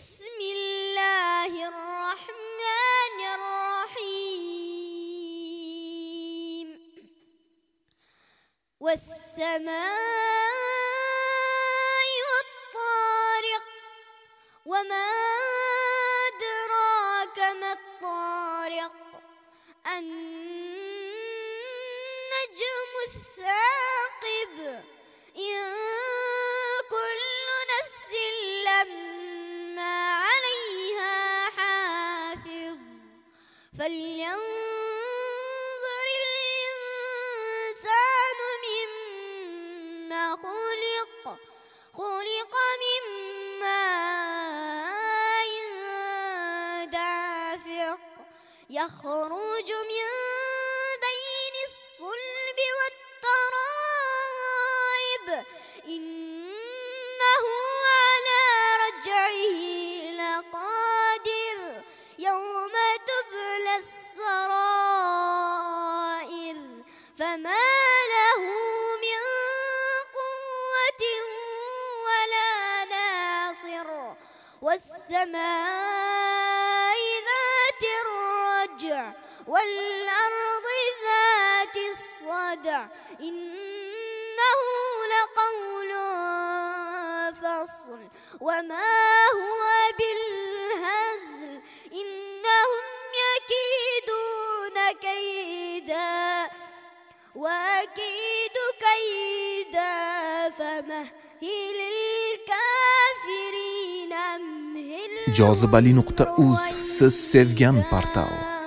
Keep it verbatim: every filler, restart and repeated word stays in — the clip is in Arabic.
بسم الله الرحمن الرحيم. والسماء والطارق وما أدراك ما الطارق النجم الثاقب إن كل نفس لما عليها حافظ فلينظر الإنسان مما خلق خلق من ماء دافق يخرج من بين الصلب والترائب إنه على رجعه لقادر يوم تبلى السرائر فما له من قوة ولا ناصر. والسماء ذات الرجع والأرض ذات الصدع إنه لقول فصل وما هو بالهزل إنهم يكيدون كيدا وأكيد كيدا فمهل الكافرين أمهل. Jozibali nuqta uz siz sevgan portal.